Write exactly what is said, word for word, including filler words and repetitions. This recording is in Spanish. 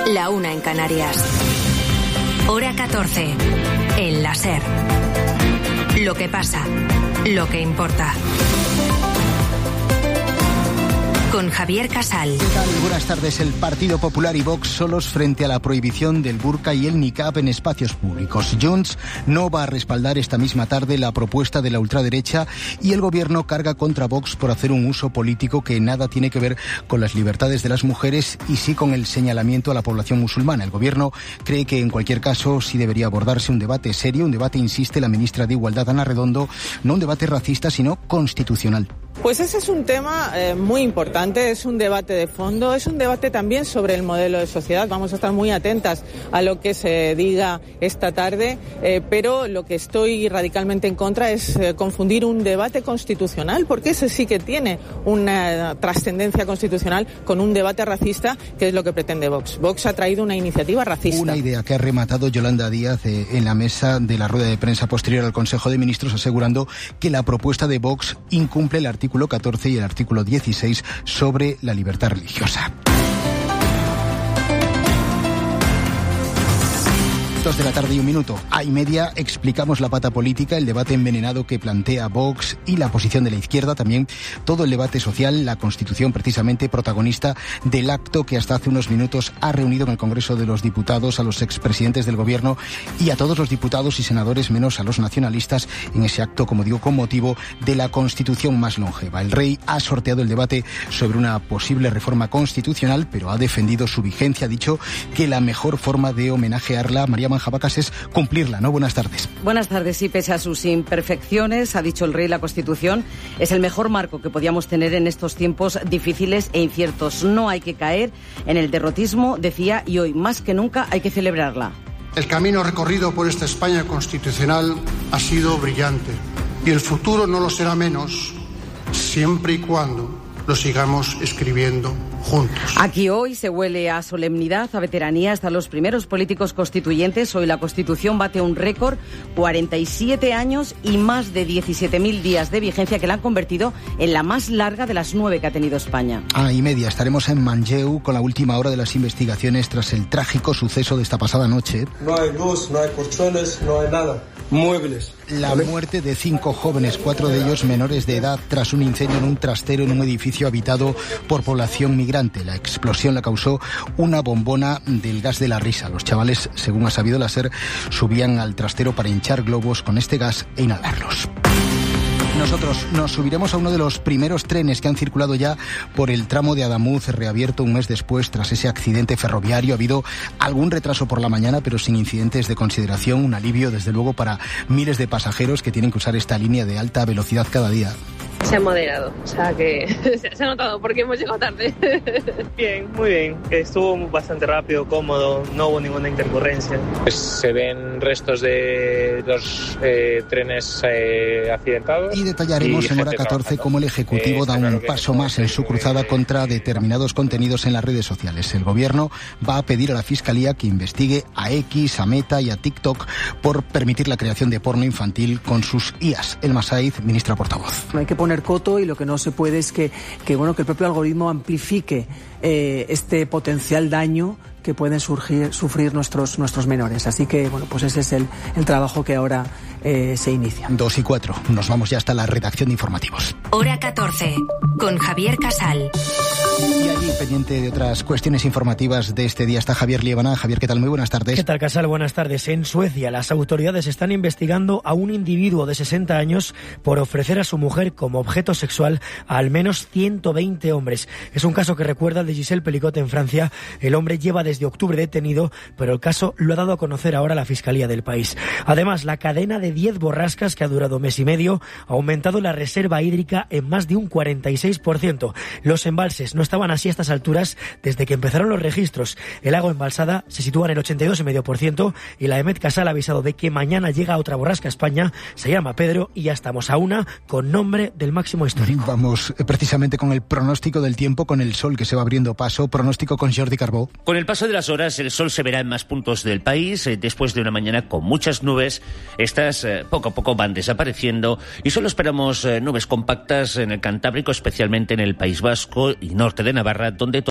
La una en Canarias. Hora catorce. En la SER. Lo que pasa, lo que importa. Con Javier Casal. ¿Qué tal? Buenas tardes. El Partido Popular y Vox solos frente a la prohibición del burka y el niqab en espacios públicos. Junts no va a respaldar esta misma tarde la propuesta de la ultraderecha y el gobierno carga contra Vox por hacer un uso político que nada tiene que ver con las libertades de las mujeres y sí con el señalamiento a la población musulmana. El gobierno cree que en cualquier caso sí debería abordarse un debate serio, un debate, insiste la ministra de Igualdad, Ana Redondo, no un debate racista, sino constitucional. Pues ese es un tema eh, muy importante, es un debate de fondo, es un debate también sobre el modelo de sociedad. Vamos a estar muy atentas a lo que se diga esta tarde, eh, pero lo que estoy radicalmente en contra es eh, confundir un debate constitucional, porque ese sí que tiene una trascendencia constitucional con un debate racista, que es lo que pretende Vox. Vox ha traído una iniciativa racista. Una idea que ha rematado Yolanda Díaz eh, en la mesa de la rueda de prensa posterior al Consejo de Ministros, asegurando que la propuesta de Vox incumple el artículo artículo catorce y el artículo dieciséis sobre la libertad religiosa. Dos de la tarde y un minuto. A y media explicamos la pata política, el debate envenenado que plantea Vox y la posición de la izquierda, también todo el debate social, la Constitución precisamente protagonista del acto que hasta hace unos minutos ha reunido en el Congreso de los Diputados a los expresidentes del Gobierno y a todos los diputados y senadores menos a los nacionalistas en ese acto, como digo, con motivo de la Constitución más longeva. El rey ha sorteado el debate sobre una posible reforma constitucional, pero ha defendido su vigencia, ha dicho que la mejor forma de homenajearla, María Manjabacas, es cumplirla, ¿no? Buenas tardes. Buenas tardes. Sí, pese a sus imperfecciones, ha dicho el rey, la Constitución es el mejor marco que podíamos tener en estos tiempos difíciles e inciertos. No hay que caer en el derrotismo, decía, y hoy más que nunca hay que celebrarla. El camino recorrido por esta España constitucional ha sido brillante y el futuro no lo será menos siempre y cuando lo sigamos escribiendo juntos. Aquí hoy se huele a solemnidad, a veteranía, hasta los primeros políticos constituyentes. Hoy la Constitución bate un récord, cuarenta y siete años y más de diecisiete mil días de vigencia, que la han convertido en la más larga de las nueve que ha tenido España. Ah, y media, estaremos en Manlleu con la última hora de las investigaciones tras el trágico suceso de esta pasada noche. No hay luz, no hay colchones, no hay nada. Muebles. La muerte de cinco jóvenes, cuatro de ellos menores de edad, tras un incendio en un trastero en un edificio habitado por población migrante. La explosión la causó una bombona del gas de la risa. Los chavales, según ha sabido la SER, subían al trastero para hinchar globos con este gas e inhalarlos. Nosotros nos subiremos a uno de los primeros trenes que han circulado ya por el tramo de Adamuz, reabierto un mes después tras ese accidente ferroviario. Ha habido algún retraso por la mañana, pero sin incidentes de consideración. Un alivio, desde luego, para miles de pasajeros que tienen que usar esta línea de alta velocidad cada día. Se ha moderado, o sea que se ha notado porque hemos llegado tarde. Bien, muy bien. Estuvo bastante rápido, cómodo, no hubo ninguna intercurrencia. Pues se ven restos de los eh, trenes eh, accidentados. Y detallaremos y en hora catorce cómo el Ejecutivo eh, da un paso más en su cruzada contra determinados contenidos en las redes sociales. El Gobierno va a pedir a la Fiscalía que investigue a X, a Meta y a TikTok por permitir la creación de porno infantil con sus I As. Elma Saiz, ministra portavoz. Hay que poner coto y lo que no se puede es que, que, bueno, que el propio algoritmo amplifique eh, este potencial daño que pueden surgir, sufrir nuestros, nuestros menores. Así que, bueno, pues ese es el, el trabajo que ahora eh, se inicia. Dos y cuatro. Nos vamos ya hasta la redacción de informativos. Hora catorce. Con Javier Casal. Y allí, pendiente de otras cuestiones informativas de este día, está Javier Liebana. Javier, ¿qué tal? Muy buenas tardes. ¿Qué tal, Casal? Buenas tardes. En Suecia, las autoridades están investigando a un individuo de sesenta años por ofrecer a su mujer como objeto sexual a al menos ciento veinte hombres. Es un caso que recuerda al de Giselle Pelicot en Francia. El hombre lleva desde octubre detenido, pero el caso lo ha dado a conocer ahora la Fiscalía del país. Además, la cadena de diez borrascas que ha durado mes y medio ha aumentado la reserva hídrica en más de un cuarenta y seis por ciento. Los embalses no estaban así a estas alturas desde que empezaron los registros. El agua embalsada se sitúa en el ochenta y dos coma cinco por ciento y la EMET Casal ha avisado de que mañana llega otra borrasca a España, se llama Pedro, y ya estamos a una con nombre del máximo histórico. Vamos eh, precisamente con el pronóstico del tiempo, con el sol que se va abriendo paso. Pronóstico con Jordi Carbó. Con el paso de las horas, el sol se verá en más puntos del país. Eh, después de una mañana con muchas nubes, estas eh, poco a poco van desapareciendo y solo esperamos eh, nubes compactas en el Cantábrico, especialmente en el País Vasco y norte de Navarra, donde